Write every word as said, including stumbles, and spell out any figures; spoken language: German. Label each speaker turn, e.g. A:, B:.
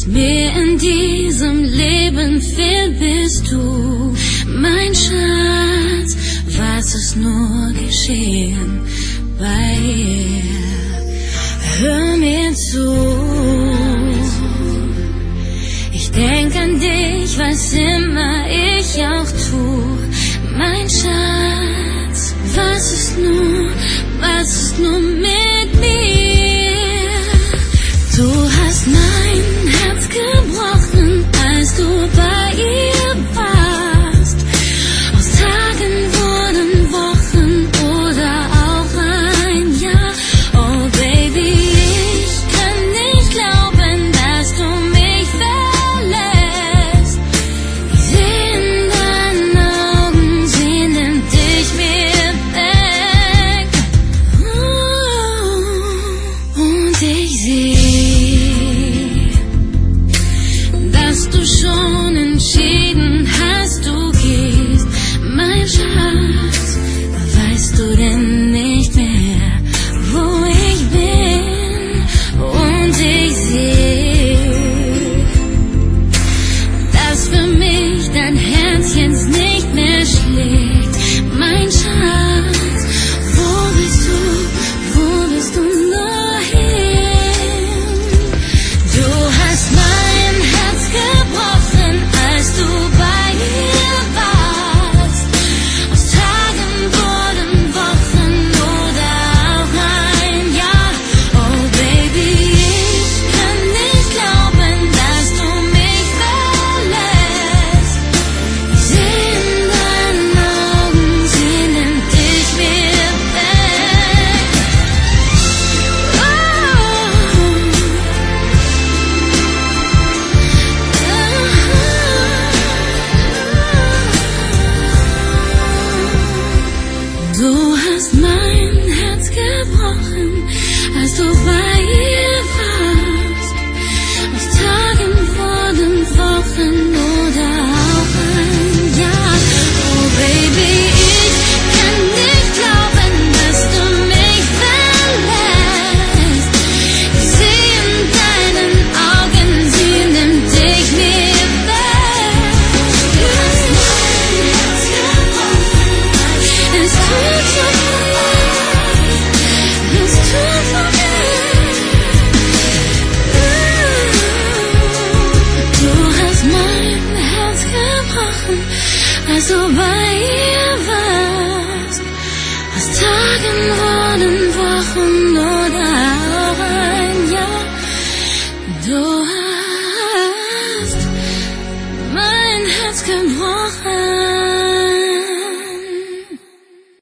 A: Was mir in diesem Leben fehlt, bist du, mein Schatz. Was ist nur geschehen bei ihr? Hör mir zu. Ich denk an dich, was immer ich auch tu, mein Schatz. Was ist nur, was ist nur mit mir? Du hast mein Herz gebrochen, als du bei ihr warst. Aus Tagen wurden Wochen oder auch ein Jahr. Oh Baby, ich kann nicht glauben, dass du mich verlässt. Ich seh in deinen Augen, sie nimmt dich mir weg. Uh, und ich seh, dass du schon entschieden hast, du gehst, mein Schatz. Weißt du denn nicht mehr, wo ich bin? Und ich seh, dass für mich dein Herz jetzt nicht mehr schlägt, mein Schatz. Wo bist du, wo bist du nur hin? Du hast mein Herz gebrochen, als du bei ihr warst. Aus Tagen wurden Wochen oder auch ein Jahr. Oh Baby, ich kann nicht glauben, dass du mich verlässt. Ich seh in deinen Augen, sie nimmt dich mir weg. Du hast mein Herz gebrochen, als du bei ihr warst. Aus Tagen wurden Wochen oder auch ein Jahr. Oh Baby, ich kann nicht glauben, dass du mich verlässt. Ich seh in deinen Augen, sie nimmt dich mir weg. Du hast mein Herz gebrochen, es tut so leid, es tut so leid. Du hast mein Herz gebrochen, als du bei ihr warst. Aus Tagen wurden Wochen oder auch ein Jahr. Du hast mein Herz gebrochen.